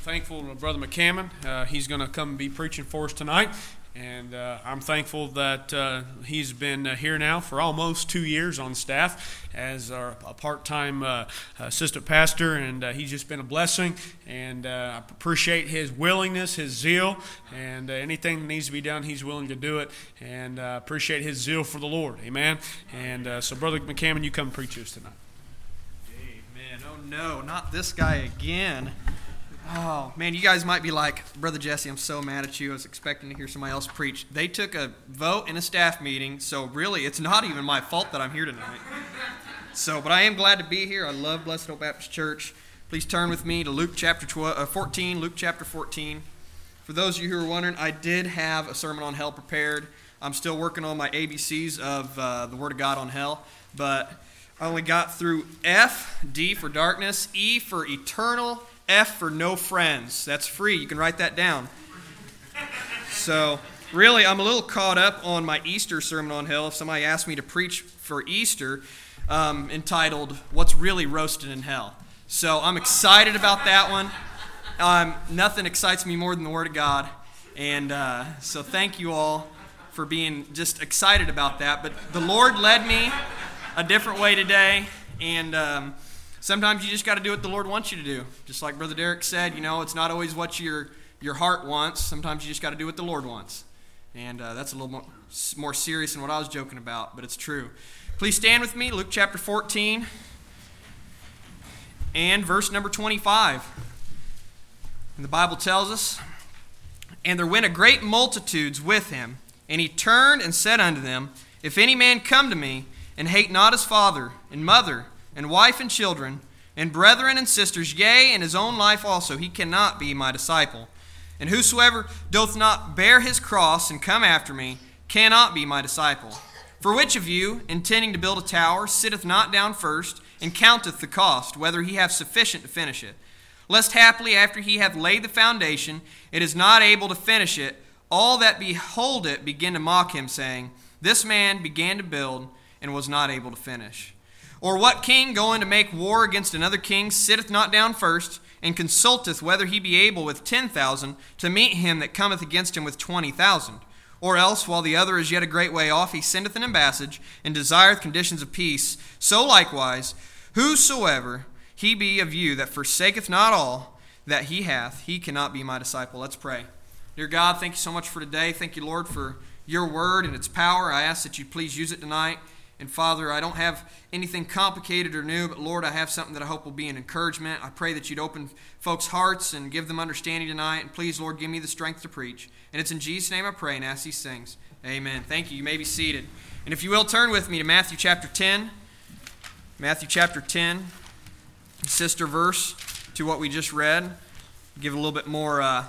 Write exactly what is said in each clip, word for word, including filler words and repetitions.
thankful to Brother McCammon. Uh, he's going to come and be preaching for us tonight. And uh, I'm thankful that uh, he's been uh, here now for almost two years on staff as our a part-time uh, assistant pastor, and uh, he's just been a blessing. And uh, I appreciate his willingness, his zeal, and uh, anything that needs to be done, he's willing to do it. And I uh, appreciate his zeal for the Lord. Amen. And uh, so, Brother McCammon, you come and preach to us tonight. Amen. Oh no, not this guy again. Oh, man, you guys might be like, Brother Jesse, I'm so mad at you. I was expecting to hear somebody else preach. They took a vote in a staff meeting, so really it's not even my fault that I'm here tonight. So, but I am glad to be here. I love Blessed Hope Baptist Church. Please turn with me to Luke chapter twelve, uh, fourteen, Luke chapter fourteen. For those of you who are wondering, I did have a sermon on hell prepared. I'm still working on my A B Cs of uh, the Word of God on hell, but I only got through F, D for darkness, E for eternal, F for no friends. That's free. You can write that down. So, really, I'm a little caught up on my Easter sermon on hell. If somebody asked me to preach for Easter, um, entitled, What's Really Roasted in Hell? So, I'm excited about that one. Um, nothing excites me more than the Word of God. And uh, so, thank you all for being just excited about that. But the Lord led me a different way today, and um, sometimes you just got to do what the Lord wants you to do. Just like Brother Derek said, you know, it's not always what your your heart wants. Sometimes you just got to do what the Lord wants. And uh, that's a little more, more serious than what I was joking about, but it's true. Please stand with me, Luke chapter fourteen and verse number twenty-five. And the Bible tells us, And there went a great multitudes with him, and he turned and said unto them, If any man come to me, and hate not his father, and mother, and wife and children, and brethren and sisters, yea, and his own life also, he cannot be my disciple. And whosoever doth not bear his cross and come after me cannot be my disciple. For which of you, intending to build a tower, sitteth not down first, and counteth the cost, whether he have sufficient to finish it? Lest haply, after he hath laid the foundation, it is not able to finish it, all that behold it begin to mock him, saying, This man began to build, and was not able to finish. Or what king going to make war against another king sitteth not down first, and consulteth whether he be able with ten thousand to meet him that cometh against him with twenty thousand? Or else, while the other is yet a great way off, he sendeth an ambassage, and desireth conditions of peace. So likewise, whosoever he be of you that forsaketh not all that he hath, he cannot be my disciple. Let's pray. Dear God, thank you so much for today. Thank you, Lord, for your word and its power. I ask that you please use it tonight. And Father, I don't have anything complicated or new, but Lord, I have something that I hope will be an encouragement. I pray that you'd open folks' hearts and give them understanding tonight. And please, Lord, give me the strength to preach. And it's in Jesus' name I pray and ask these things. Amen. Thank you. You may be seated. And if you will, turn with me to Matthew chapter ten. Matthew chapter ten, sister verse to what we just read. Give a little bit more... Uh,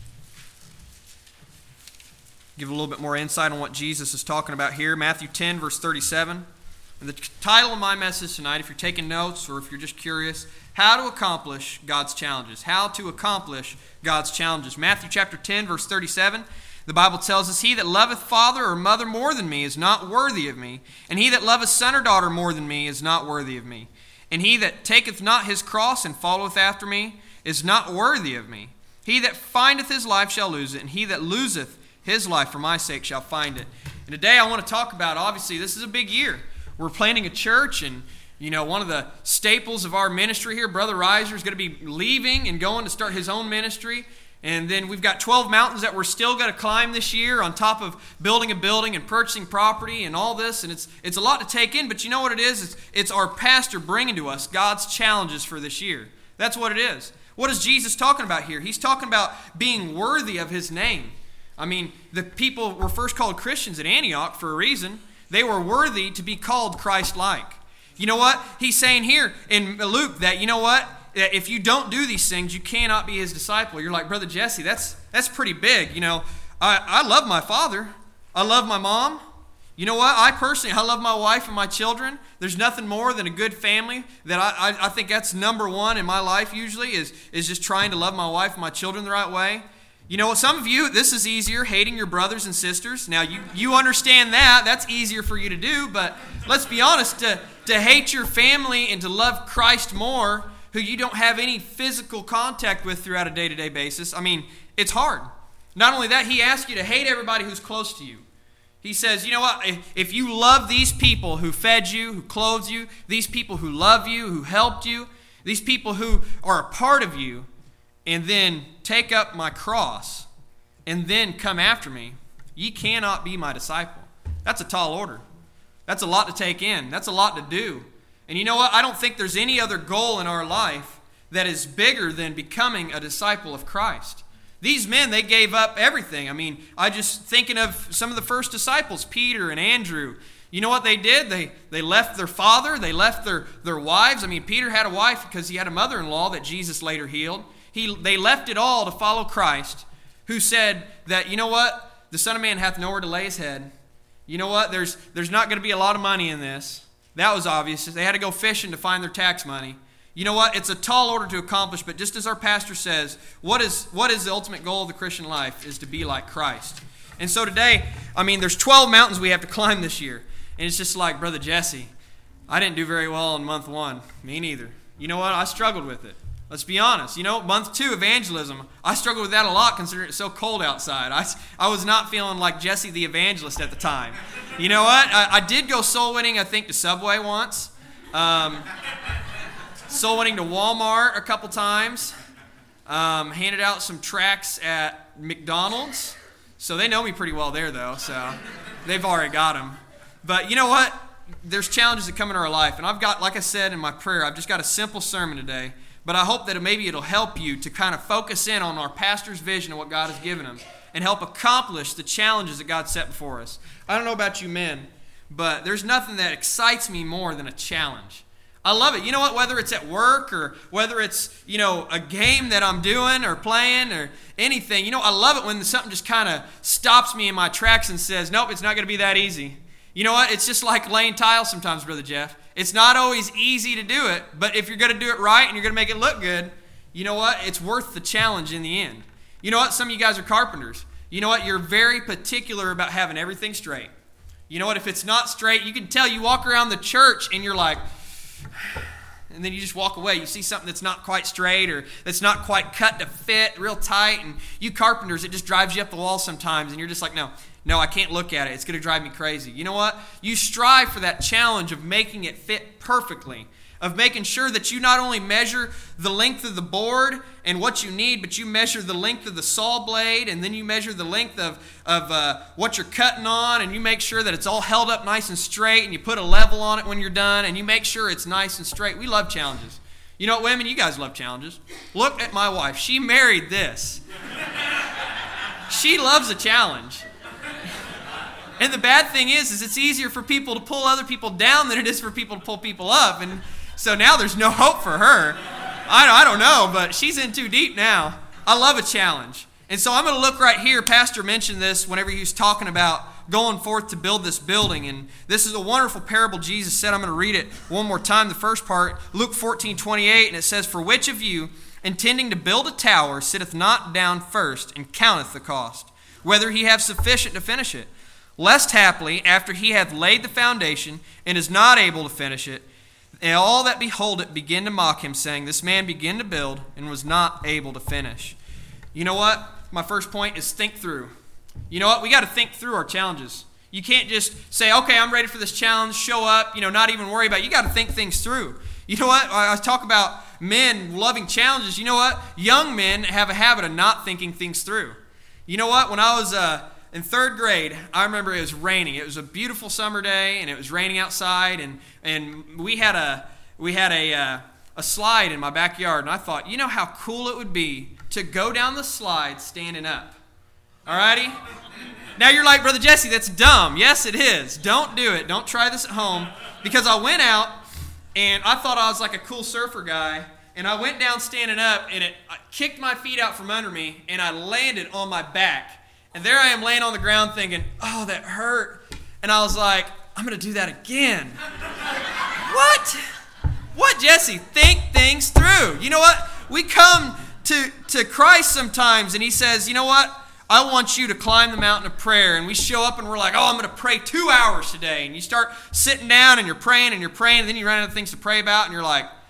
Give a little bit more insight on what Jesus is talking about here. Matthew ten, verse thirty-seven. And the title of my message tonight, if you're taking notes or if you're just curious, how to accomplish God's challenges. How to accomplish God's challenges. Matthew chapter ten, verse thirty-seven. The Bible tells us, He that loveth father or mother more than me is not worthy of me. And he that loveth son or daughter more than me is not worthy of me. And he that taketh not his cross and followeth after me is not worthy of me. He that findeth his life shall lose it, and he that loseth his life for my sake shall find it. And today I want to talk about, obviously, this is a big year. We're planting a church, and, you know, one of the staples of our ministry here, Brother Reiser, is going to be leaving and going to start his own ministry. And then we've got twelve mountains that we're still going to climb this year on top of building a building and purchasing property and all this. And it's it's a lot to take in, but you know what it is? It's, it's our pastor bringing to us God's challenges for this year. That's what it is. What is Jesus talking about here? He's talking about being worthy of his name. I mean, the people were first called Christians at Antioch for a reason. They were worthy to be called Christ-like. You know what? He's saying here in Luke that, you know what? If you don't do these things, you cannot be his disciple. You're like, Brother Jesse, that's that's pretty big. You know, I, I love my father. I love my mom. You know what? I personally, I love my wife and my children. There's nothing more than a good family. That I, I, I think that's number one in my life usually is, is just trying to love my wife and my children the right way. You know, some of you, this is easier, hating your brothers and sisters. Now, you, you understand that. That's easier for you to do. But let's be honest, to, to hate your family and to love Christ more who you don't have any physical contact with throughout a day-to-day basis, I mean, it's hard. Not only that, he asks you to hate everybody who's close to you. He says, you know what, if you love these people who fed you, who clothed you, these people who love you, who helped you, these people who are a part of you, and then take up my cross, and then come after me, ye cannot be my disciple. That's a tall order. That's a lot to take in. That's a lot to do. And you know what? I don't think there's any other goal in our life that is bigger than becoming a disciple of Christ. These men, they gave up everything. I mean, I just thinking of some of the first disciples, Peter and Andrew. You know what they did? They they left their father. They left their, their wives. I mean, Peter had a wife because he had a mother-in-law that Jesus later healed. He They left it all to follow Christ, who said that, you know what? The Son of Man hath nowhere to lay his head. You know what? There's, there's not going to be a lot of money in this. That was obvious. They had to go fishing to find their tax money. You know what? It's a tall order to accomplish, but just as our pastor says, what is what is the ultimate goal of the Christian life is to be like Christ. And so today, I mean, there's twelve mountains we have to climb this year. And it's just like, Brother Jesse, I didn't do very well in month one. Me neither. You know what? I struggled with it. Let's be honest. You know, month two, evangelism, I struggled with that a lot considering it's so cold outside. I, I was not feeling like Jesse the evangelist at the time. You know what? I, I did go soul winning, I think, to Subway once. Um... Soul winning to Walmart a couple times. Um, handed out some tracts at McDonald's. So they know me pretty well there, though. So they've already got them. But you know what? There's challenges that come in our life. And I've got, like I said in my prayer, I've just got a simple sermon today. But I hope that maybe it'll help you to kind of focus in on our pastor's vision of what God has given him and help accomplish the challenges that God set before us. I don't know about you men, but there's nothing that excites me more than a challenge. I love it. You know what? Whether it's at work or whether it's, you know, a game that I'm doing or playing or anything, you know, I love it when something just kind of stops me in my tracks and says, nope, it's not going to be that easy. You know what? It's just like laying tile sometimes, Brother Jeff. It's not always easy to do it, but if you're going to do it right and you're going to make it look good, you know what? It's worth the challenge in the end. You know what? Some of you guys are carpenters. You know what? You're very particular about having everything straight. You know what? If it's not straight, you can tell. You walk around the church and you're like, and then you just walk away. You see something that's not quite straight or that's not quite cut to fit, real tight, and you carpenters, it just drives you up the wall sometimes, and you're just like, no, no, I can't look at it. It's going to drive me crazy. You know what? You strive for that challenge of making it fit perfectly, of making sure that you not only measure the length of the board and what you need, but you measure the length of the saw blade, and then you measure the length of, of uh, what you're cutting on, and you make sure that it's all held up nice and straight, and you put a level on it when you're done, and you make sure it's nice and straight. We love challenges. You know what, women? You guys love challenges. Look at my wife. She married this. She loves a challenge. And the bad thing is, is it's easier for people to pull other people down than it is for people to pull people up, and so now there's no hope for her. I, I don't know, but she's in too deep now. I love a challenge. And so I'm going to look right here. Pastor mentioned this whenever he was talking about going forth to build this building. And this is a wonderful parable Jesus said. I'm going to read it one more time, the first part. Luke fourteen twenty-eight, and it says, For which of you, intending to build a tower, sitteth not down first and counteth the cost, whether he have sufficient to finish it? Lest haply, after he hath laid the foundation, and is not able to finish it, and all that behold it begin to mock him, saying, This man began to build and was not able to finish. You know what? My first point is think through. You know what? We got to think through our challenges. You can't just say, okay, I'm ready for this challenge, show up, you know, not even worry about it. You got to think things through. You know what? I talk about men loving challenges. You know what? Young men have a habit of not thinking things through. You know what? When I was uh, in third grade, I remember it was raining. It was a beautiful summer day, and it was raining outside, and and we had a we had a uh, a slide in my backyard, and I thought, you know how cool it would be to go down the slide standing up. Alrighty? Now you're like, Brother Jesse, that's dumb. Yes, it is. Don't do it. Don't try this at home. Because I went out, and I thought I was like a cool surfer guy, and I went down standing up, and it I kicked my feet out from under me, and I landed on my back. And there I am laying on the ground thinking, oh, that hurt. And I was like, I'm going to do that again. What? What, Jesse? Think things through. You know what? We come to, to Christ sometimes, and he says, you know what? I want you to climb the mountain of prayer. And we show up, and we're like, oh, I'm going to pray two hours today. And you start sitting down, and you're praying, and you're praying, and then you run out of things to pray about, and you're like,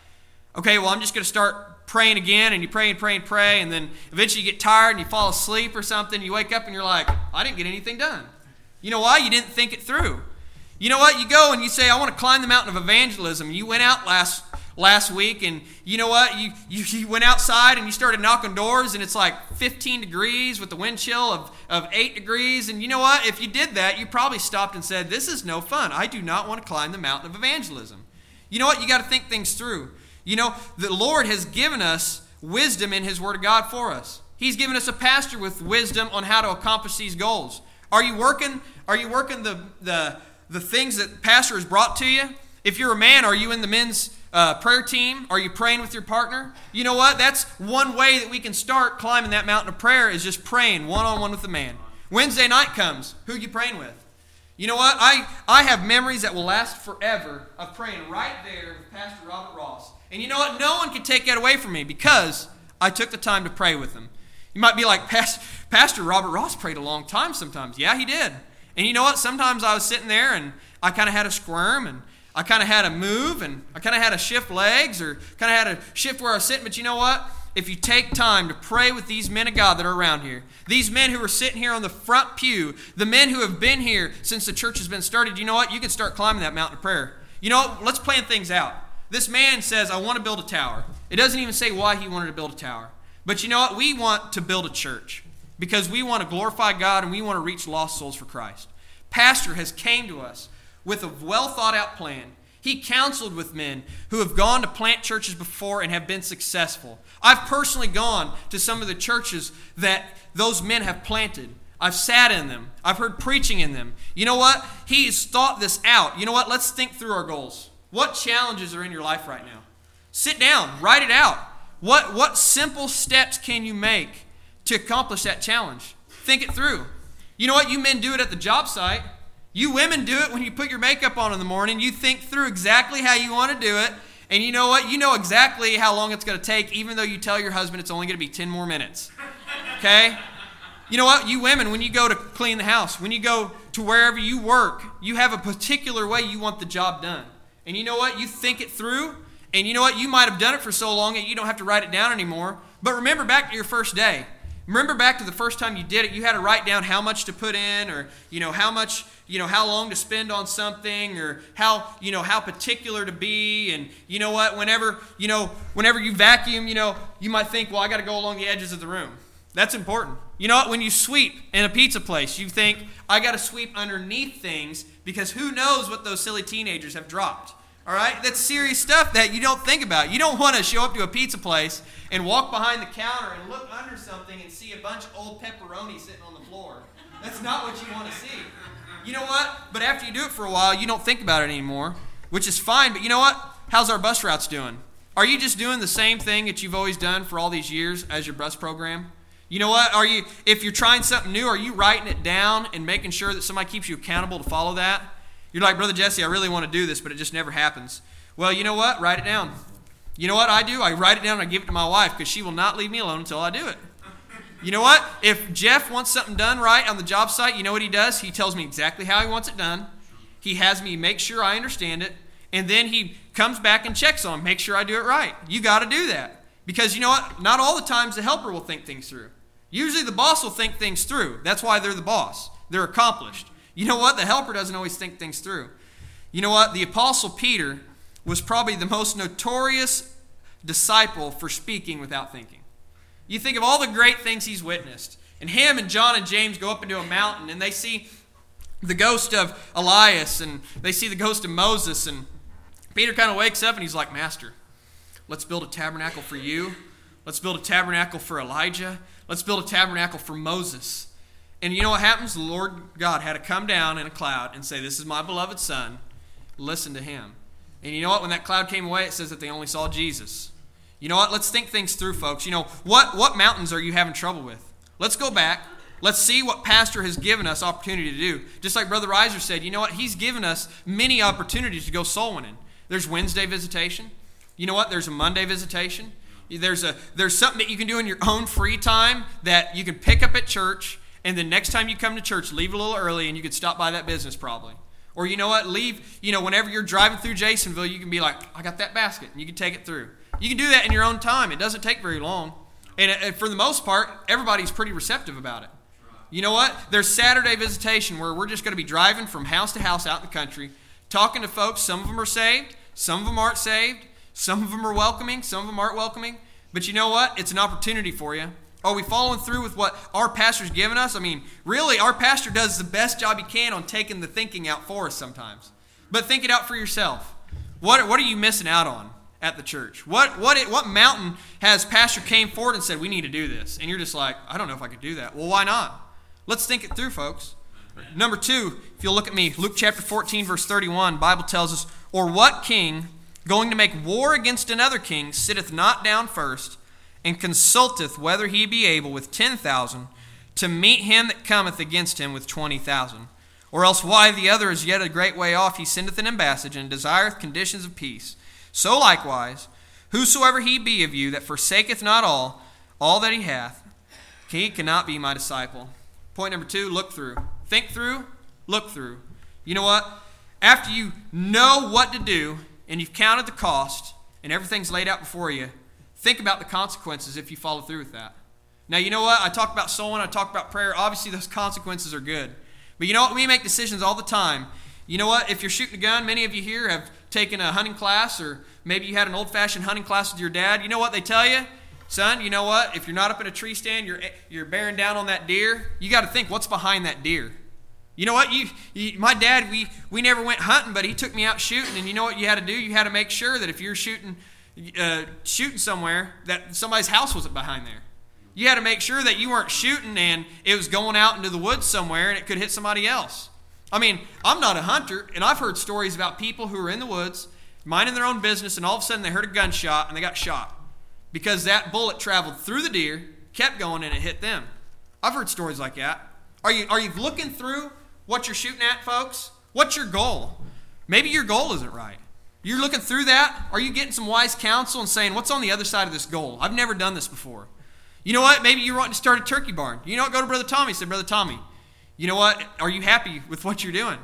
Okay, well, I'm just going to start praying again, and you pray and pray and pray, and then eventually you get tired and you fall asleep or something. You wake up and you're like, I didn't get anything done. You know why? You didn't think it through. You know what? You go and you say, I want to climb the mountain of evangelism. You went out last last week, and you know what? You, you you went outside and you started knocking doors, and it's like fifteen degrees with the wind chill of, of eight degrees. And you know what? If you did that, you probably stopped and said, this is no fun. I do not want to climb the mountain of evangelism. You know what? You got to think things through. You know, the Lord has given us wisdom in His Word of God for us. He's given us a pastor with wisdom on how to accomplish these goals. Are you working? Are you working the the the things that pastor has brought to you? If you're a man, are you in the men's uh, prayer team? Are you praying with your partner? You know what? That's one way that we can start climbing that mountain of prayer, is just praying one-on-one with the man. Wednesday night comes. Who are you praying with? You know what? I, I have memories that will last forever of praying right there with Pastor Robert Ross. And you know what? No one can take that away from me because I took the time to pray with him. You might be like, Pastor, Pastor Robert Ross prayed a long time sometimes. Yeah, he did. And you know what? Sometimes I was sitting there and I kind of had to squirm, and I kind of had to move, and I kind of had to shift legs, or kind of had to shift where I was sitting. But you know what? If you take time to pray with these men of God that are around here, these men who are sitting here on the front pew, the men who have been here since the church has been started, you know what? You can start climbing that mountain of prayer. You know what? Let's plan things out. This man says, I want to build a tower. It doesn't even say why he wanted to build a tower. But you know what? We want to build a church because we want to glorify God and we want to reach lost souls for Christ. Pastor has came to us with a well thought out plan. He counseled with men who have gone to plant churches before and have been successful. I've personally gone to some of the churches that those men have planted. I've sat in them. I've heard preaching in them. You know what? He's thought this out. You know what? Let's think through our goals. What challenges are in your life right now? Sit down. Write it out. What, what simple steps can you make to accomplish that challenge? Think it through. You know what? You men do it at the job site. You women do it when you put your makeup on in the morning. You think through exactly how you want to do it. And you know what? You know exactly how long it's going to take, even though you tell your husband it's only going to be ten more minutes. Okay? You know what? You women, when you go to clean the house, when you go to wherever you work, you have a particular way you want the job done. And you know what? You think it through. And you know what? You might have done it for so long that you don't have to write it down anymore. But remember back to your first day. Remember back to the first time you did it, you had to write down how much to put in, or, you know, how much, you know, how long to spend on something, or how, you know, how particular to be. And you know what? Whenever, you know, whenever you vacuum, you know, you might think, well, I got to go along the edges of the room. That's important. You know what? When you sweep in a pizza place, you think, I got to sweep underneath things because who knows what those silly teenagers have dropped. All right? That's serious stuff that you don't think about. You don't want to show up to a pizza place and walk behind the counter and look under something and see a bunch of old pepperoni sitting on the floor. That's not what you want to see. You know what? But after you do it for a while, you don't think about it anymore, which is fine. But you know what? How's our bus routes doing? Are you just doing the same thing that you've always done for all these years as your bus program? You know what? Are you, if you're trying something new, are you writing it down and making sure that somebody keeps you accountable to follow that? You're like, Brother Jesse, I really want to do this, but it just never happens. Well, you know what? Write it down. You know what I do? I write it down and I give it to my wife because she will not leave me alone until I do it. You know what? If Jeff wants something done right on the job site, you know what he does? He tells me exactly how he wants it done. He has me make sure I understand it. And then he comes back and checks on, make sure I do it right. You got to do that. Because you know what? Not all the times the helper will think things through. Usually the boss will think things through. That's why they're the boss. They're accomplished. You know what? The helper doesn't always think things through. You know what? The Apostle Peter was probably the most notorious disciple for speaking without thinking. You think of all the great things he's witnessed. And him and John and James go up into a mountain and they see the ghost of Elias and they see the ghost of Moses. And Peter kind of wakes up and he's like, Master, let's build a tabernacle for you. Let's build a tabernacle for Elijah. Let's build a tabernacle for Moses. And you know what happens? The Lord God had to come down in a cloud and say, this is my beloved son. Listen to him. And you know what? When that cloud came away, it says that they only saw Jesus. You know what? Let's think things through, folks. You know, what, what mountains are you having trouble with? Let's go back. Let's see what Pastor has given us opportunity to do. Just like Brother Reiser said, you know what? He's given us many opportunities to go soul winning. There's Wednesday visitation. You know what? There's a Monday visitation. There's a there's something that you can do in your own free time that you can pick up at church. And then next time you come to church, leave a little early and you could stop by that business probably. Or you know what, leave, you know, whenever you're driving through Jasonville, you can be like, I got that basket, and you can take it through. You can do that in your own time. It doesn't take very long. And for the most part, everybody's pretty receptive about it. You know what? There's Saturday visitation where we're just going to be driving from house to house out in the country, talking to folks. Some of them are saved. Some of them aren't saved. Some of them are welcoming. Some of them aren't welcoming. But you know what? It's an opportunity for you. Are we following through with what our pastor's given us? I mean, really, our pastor does the best job he can on taking the thinking out for us sometimes. But think it out for yourself. What, what are you missing out on at the church? What, what, what mountain has pastor came forward and said, we need to do this? And you're just like, I don't know if I could do that. Well, why not? Let's think it through, folks. Number two, if you'll look at me, Luke chapter fourteen, verse thirty-one, the Bible tells us, or what king, going to make war against another king, sitteth not down first, and consulteth whether he be able with ten thousand to meet him that cometh against him with twenty thousand? Or else why the other is yet a great way off, he sendeth an embassage, and desireth conditions of peace. So likewise, whosoever he be of you that forsaketh not all, all that he hath, he cannot be my disciple. Point number two, look through. Think through, look through. You know what? After you know what to do, and you've counted the cost, and everything's laid out before you, think about the consequences if you follow through with that. Now, you know what? I talk about sowing, I talk about prayer. Obviously, those consequences are good. But you know what? We make decisions all the time. You know what? If you're shooting a gun, many of you here have taken a hunting class, or maybe you had an old-fashioned hunting class with your dad. You know what they tell you? Son, you know what? If you're not up in a tree stand, you're you're bearing down on that deer. You got to think, what's behind that deer? You know what? You, you, my dad, we we never went hunting, but he took me out shooting. And you know what you had to do? You had to make sure that if you're shooting uh, shooting somewhere, that somebody's house wasn't behind there. You had to make sure that you weren't shooting and it was going out into the woods somewhere and it could hit somebody else. I mean, I'm not a hunter, and I've heard stories about people who are in the woods, minding their own business, and all of a sudden they heard a gunshot and they got shot. Because that bullet traveled through the deer, kept going, and it hit them. I've heard stories like that. Are you, are you looking through what you're shooting at, folks? What's your goal? Maybe your goal isn't right. You're looking through that? Are you getting some wise counsel and saying, what's on the other side of this goal? I've never done this before. You know what? Maybe you're wanting to start a turkey barn. You know what? Go to Brother Tommy. Say, Brother Tommy, you know what? Are you happy with what you're doing?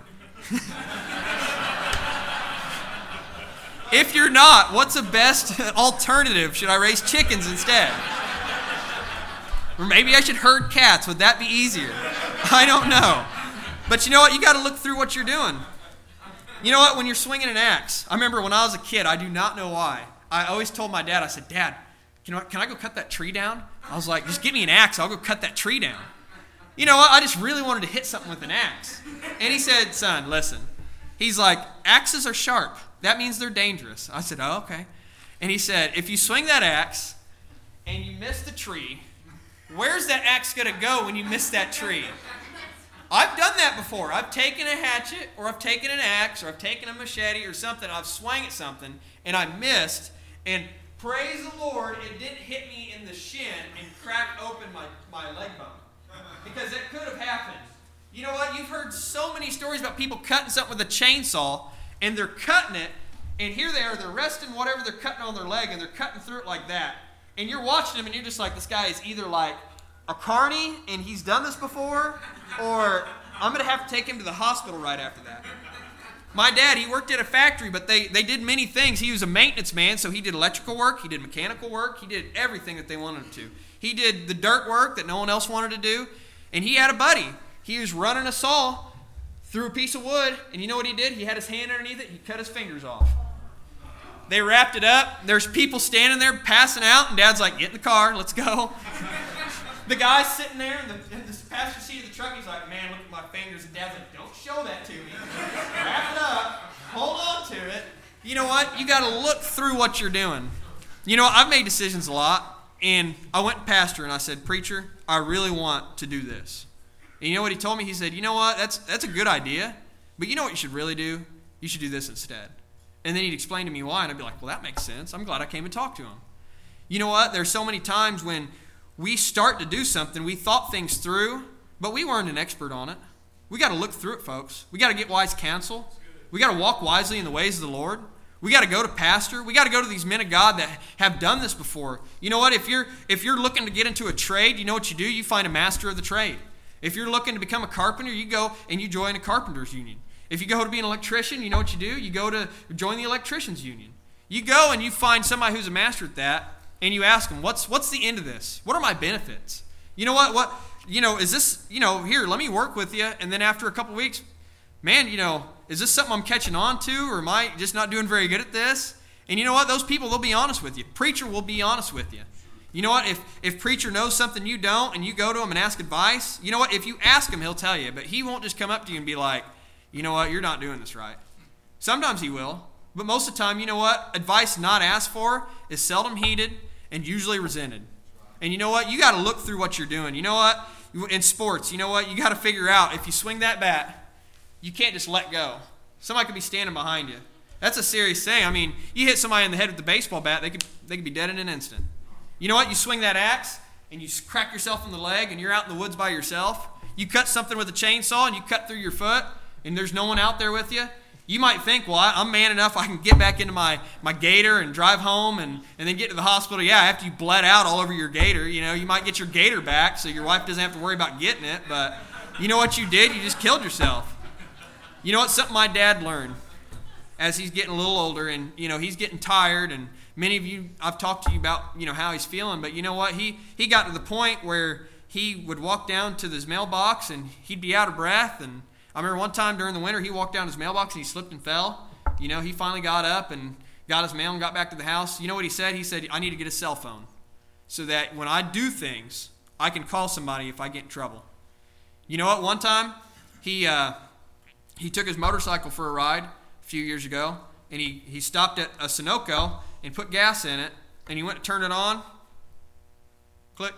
If you're not, what's the best alternative? Should I raise chickens instead? Or maybe I should herd cats. Would that be easier? I don't know. But you know what? You got to look through what you're doing. You know what? When you're swinging an axe, I remember when I was a kid, I do not know why. I always told my dad, I said, Dad, can I, can I go cut that tree down? I was like, just give me an axe. I'll go cut that tree down. You know what? I just really wanted to hit something with an axe. And he said, son, listen. He's like, axes are sharp. That means they're dangerous. I said, oh, okay. And he said, if you swing that axe and you miss the tree, where's that axe going to go when you miss that tree? I've done that before. I've taken a hatchet, or I've taken an axe, or I've taken a machete or something. I've swung at something, and I missed. And praise the Lord, it didn't hit me in the shin and crack open my, my leg bone. Because it could have happened. You know what? You've heard so many stories about people cutting something with a chainsaw, and they're cutting it, and here they are, they're resting whatever they're cutting on their leg, and they're cutting through it like that. And you're watching them, and you're just like, this guy is either like a carny, and he's done this before, or I'm going to have to take him to the hospital right after that. My dad, he worked at a factory, but they, they did many things. He was a maintenance man, so he did electrical work, he did mechanical work, he did everything that they wanted him to. He did the dirt work that no one else wanted to do, and he had a buddy. He was running a saw through a piece of wood, and you know what he did? He had his hand underneath it, he cut his fingers off. They wrapped it up. There's people standing there passing out, and Dad's like, get in the car, let's go. The guy's sitting there in the, in the passenger seat of the truck. He's like, man, look at my fingers. And Dad's like, don't show that to me. Wrap it up. Hold on to it. You know what? You got to look through what you're doing. You know, I've made decisions a lot. And I went to pastor and I said, preacher, I really want to do this. And you know what he told me? He said, you know what? That's, that's a good idea. But you know what you should really do? You should do this instead. And then he'd explain to me why. And I'd be like, well, that makes sense. I'm glad I came and talked to him. You know what? There's so many times when we start to do something, we thought things through, but we weren't an expert on it. We got to look through it, folks. We got to get wise counsel. We got to walk wisely in the ways of the Lord. We got to go to pastor. We got to go to these men of God that have done this before. You know what? If you're if you're looking to get into a trade, you know what you do? You find a master of the trade. If you're looking to become a carpenter, you go and you join a carpenter's union. If you go to be an electrician, you know what you do? You go to join the electrician's union. You go and you find somebody who's a master at that, and you ask them, what's what's the end of this? What are my benefits? You know what? What you know, is this, you know, here, let me work with you, and then after a couple weeks, man, you know, is this something I'm catching on to, or am I just not doing very good at this? And you know what? Those people, they'll be honest with you. Preacher will be honest with you. You know what? If if preacher knows something you don't, and you go to him and ask advice, you know what? If you ask him, he'll tell you. But he won't just come up to you and be like, you know what? You're not doing this right. Sometimes he will. But most of the time, you know what? Advice not asked for is seldom heeded and usually resented. And you know what? You got to look through what you're doing. You know what? In sports, you know what? You got to figure out, if you swing that bat, you can't just let go. Somebody could be standing behind you. That's a serious thing. I mean, you hit somebody in the head with the baseball bat, they could they could be dead in an instant. You know what? You swing that axe and you crack yourself in the leg and you're out in the woods by yourself. You cut something with a chainsaw and you cut through your foot and there's no one out there with you. You might think, well, I'm man enough, I can get back into my, my gator and drive home and, and then get to the hospital. Yeah, after you bled out all over your gator, you know, you might get your gator back so your wife doesn't have to worry about getting it. But you know what you did? You just killed yourself. You know what? Something my dad learned as he's getting a little older, and, you know, he's getting tired, and many of you, I've talked to you about, you know, how he's feeling, but you know what? He, he got to the point where he would walk down to his mailbox, and he'd be out of breath, and I remember one time during the winter, he walked down his mailbox, and he slipped and fell. You know, he finally got up and got his mail and got back to the house. You know what he said? He said, I need to get a cell phone so that when I do things, I can call somebody if I get in trouble. You know what? One time, he uh, he took his motorcycle for a ride a few years ago, and he, he stopped at a Sunoco and put gas in it, and he went to turn it on. Click.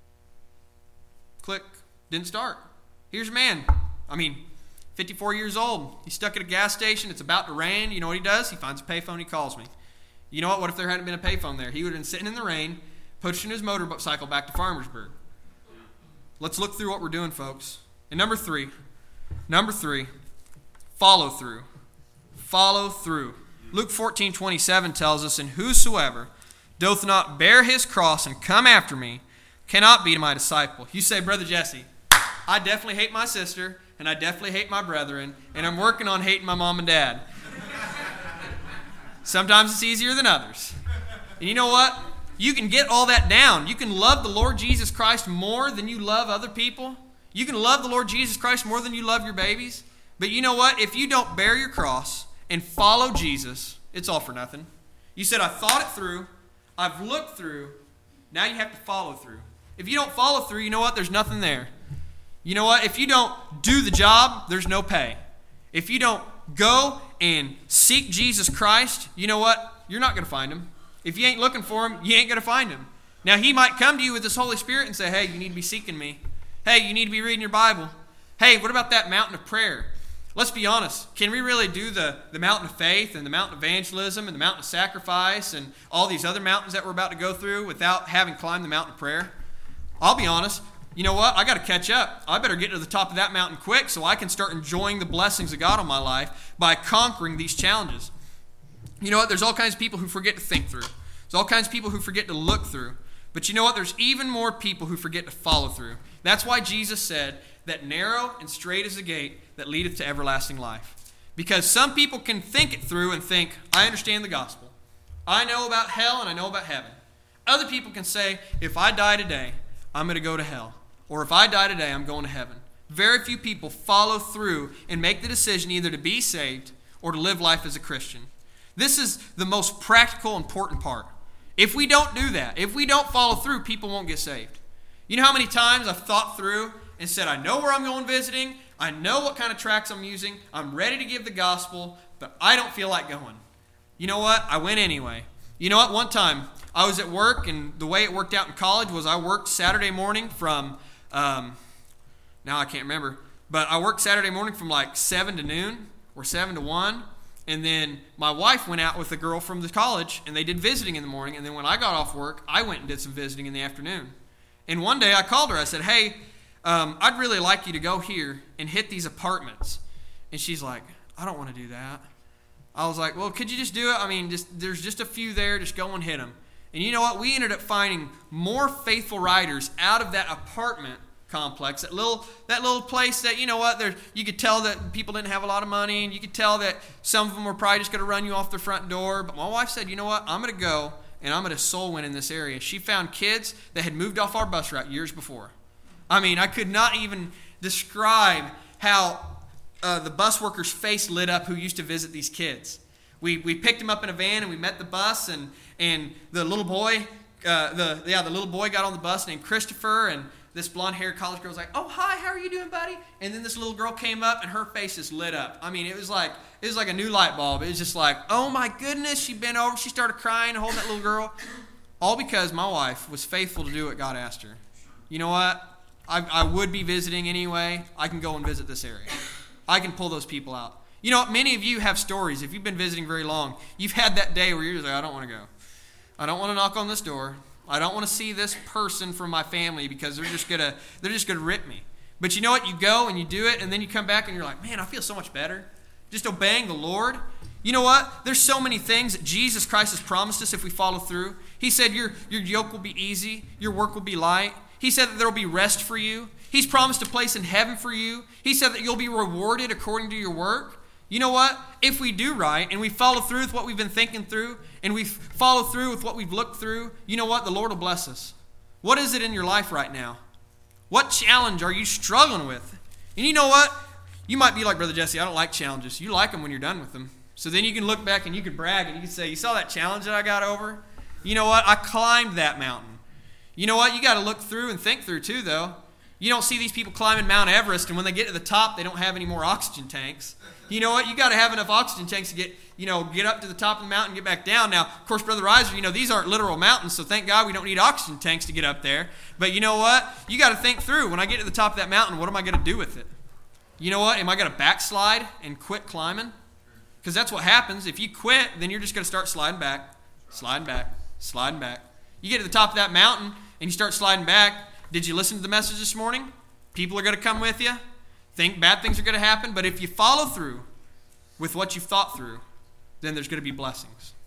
Click. Didn't start. Here's a man. I mean, fifty-four years old. He's stuck at a gas station. It's about to rain. You know what he does? He finds a payphone. He calls me. You know what? What if there hadn't been a payphone there? He would have been sitting in the rain, pushing his motorcycle back to Farmersburg. Let's look through what we're doing, folks. And number three, number three, follow through. Follow through. Luke fourteen twenty-seven tells us, and whosoever doth not bear his cross and come after me cannot be my disciple. You say, Brother Jesse, I definitely hate my sister, and I definitely hate my brethren, and I'm working on hating my mom and dad. Sometimes it's easier than others. And you know what? You can get all that down. You can love the Lord Jesus Christ more than you love other people. You can love the Lord Jesus Christ more than you love your babies. But you know what? If you don't bear your cross and follow Jesus, it's all for nothing. You said, I thought it through. I've looked through. Now you have to follow through. If you don't follow through, you know what? There's nothing there. You know what? If you don't do the job, there's no pay. If you don't go and seek Jesus Christ, you know what? You're not going to find him. If you ain't looking for him, you ain't going to find him. Now, he might come to you with his Holy Spirit and say, hey, you need to be seeking me. Hey, you need to be reading your Bible. Hey, what about that mountain of prayer? Let's be honest. Can we really do the, the mountain of faith and the mountain of evangelism and the mountain of sacrifice and all these other mountains that we're about to go through without having climbed the mountain of prayer? I'll be honest. You know what? I got to catch up. I better get to the top of that mountain quick so I can start enjoying the blessings of God on my life by conquering these challenges. You know what? There's all kinds of people who forget to think through. There's all kinds of people who forget to look through. But you know what? There's even more people who forget to follow through. That's why Jesus said that narrow and straight is the gate that leadeth to everlasting life. Because some people can think it through and think, I understand the gospel. I know about hell and I know about heaven. Other people can say, if I die today, I'm going to go to hell. Or if I die today, I'm going to heaven. Very few people follow through and make the decision either to be saved or to live life as a Christian. This is the most practical, important part. If we don't do that, if we don't follow through, people won't get saved. You know how many times I've thought through and said, I know where I'm going visiting, I know what kind of tracks I'm using, I'm ready to give the gospel, but I don't feel like going. You know what? I went anyway. You know what? One time, I was at work, and the way it worked out in college was I worked Saturday morning from, um, now I can't remember, but I worked Saturday morning from like seven to noon or seven to one. And then my wife went out with a girl from the college, and they did visiting in the morning. And then when I got off work, I went and did some visiting in the afternoon. And one day I called her. I said, hey, um, I'd really like you to go here and hit these apartments. And she's like, I don't want to do that. I was like, well, could you just do it? I mean, just there's just a few there. Just go and hit them. And you know what? We ended up finding more faithful riders out of that apartment complex, that little that little place that, you know what, there you could tell that people didn't have a lot of money, and you could tell that some of them were probably just going to run you off their front door. But my wife said, you know what, I'm going to go and I'm going to soul win in this area. She found kids that had moved off our bus route years before. I mean, I could not even describe how uh, the bus worker's face lit up who used to visit these kids. We we picked him up in a van and we met the bus, and and the little boy, uh, the yeah the little boy got on the bus named Christopher, and this blonde-haired college girl was like, "Oh, hi, how are you doing, buddy?" And then this little girl came up, and her face just lit up. I mean, it was like it was like a new light bulb. It was just like, oh my goodness, she bent over, she started crying, holding that little girl, all because my wife was faithful to do what God asked her. You know what? I, I would be visiting anyway. I can go and visit this area. I can pull those people out. You know, many of you have stories. If you've been visiting very long, you've had that day where you're just like, I don't want to go. I don't want to knock on this door. I don't want to see this person from my family because they're just gonna they're just gonna rip me. But you know what? You go and you do it, and then you come back and you're like, man, I feel so much better. Just obeying the Lord. You know what? There's so many things that Jesus Christ has promised us if we follow through. He said your, your yoke will be easy. Your work will be light. He said that there will be rest for you. He's promised a place in heaven for you. He said that you'll be rewarded according to your work. You know what? If we do right and we follow through with what we've been thinking through and we follow through with what we've looked through, you know what? The Lord will bless us. What is it in your life right now? What challenge are you struggling with? And you know what? You might be like, Brother Jesse, I don't like challenges. You like them when you're done with them. So then you can look back and you can brag and you can say, you saw that challenge that I got over? You know what? I climbed that mountain. You know what? You got to look through and think through too, though. You don't see these people climbing Mount Everest, and when they get to the top, they don't have any more oxygen tanks. You know what? You got to have enough oxygen tanks to get, you know, get up to the top of the mountain and get back down. Now, of course, Brother Reiser, you know, these aren't literal mountains, so thank God we don't need oxygen tanks to get up there. But you know what? You got to think through. When I get to the top of that mountain, what am I going to do with it? You know what? Am I going to backslide and quit climbing? Because that's what happens. If you quit, then you're just going to start sliding back, sliding back, sliding back. You get to the top of that mountain and you start sliding back. Did you listen to the message this morning? People are going to come with you. Think bad things are going to happen. But if you follow through with what you've thought through, then there's going to be blessings.